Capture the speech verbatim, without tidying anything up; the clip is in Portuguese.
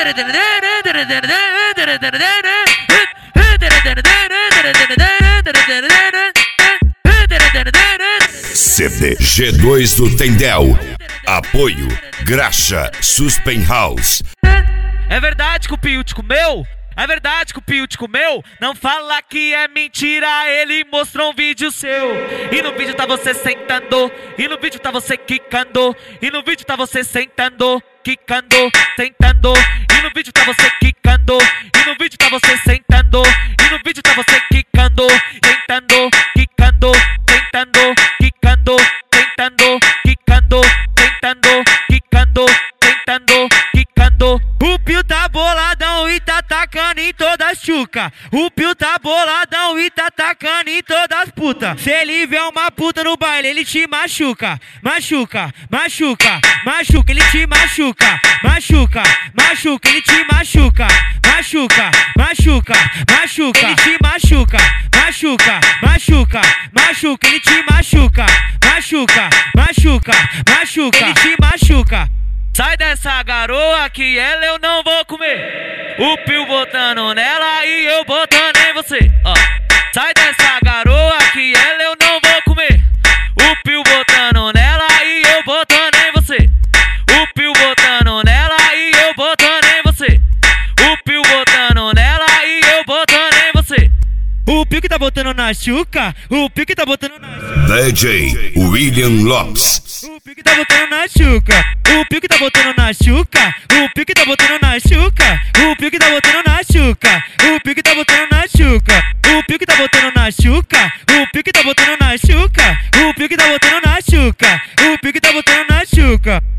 C D G dois do Tendel. Apoio Graxa Suspen House. É verdade que o Pio te comeu? É verdade que o Pio te comeu? Não fala que é mentira, ele mostrou um vídeo seu. E no vídeo tá você sentando, e no vídeo tá você quicando, e no vídeo tá você sentando, quicando, sentando, e no vídeo tá você quicando, e no vídeo tá você sentando, e no vídeo tá você quicando, sentando, quicando, sentando, quicando, sentando, quicando, sentando, quicando, sentando, quicando. O Pio tá boladão e tá tacando em todas as chuca. O Pio tá boladão e tá tacando em todas as puta. Se ele vê uma puta no baile, ele te machuca. Machuca, machuca, machuca, ele te machuca. Machuca, machuca, ele te machuca. Machuca, machuca, machuca, ele te machuca. Machuca, machuca, machuca, ele te machuca. Machuca, machuca, machuca, ele te machuca. Sai dessa garoa que ela eu não vou comer. O Pio botando nela e eu botando em você. Ó. Sai dessa garoa que ela eu não vou comer. O Pio botando nela e eu botando em você. O Pio botando nela e eu botando em você. O Pio botando nela e eu botando em você. O Pio que tá botando na chuca. O Pio que tá botando na chuca. D J William Lopes. O Pio que tá botando na chuca. O Pio que tá botando na chuca. O Pio que tá botando na chuca. O Pio que tá botando na chuca. O Pio que tá botando na chuca. O Pio que tá botando na chuca. O Pio que tá botando na chuca. O Pio que tá botando na chuca. O Pio que tá botando na chuca.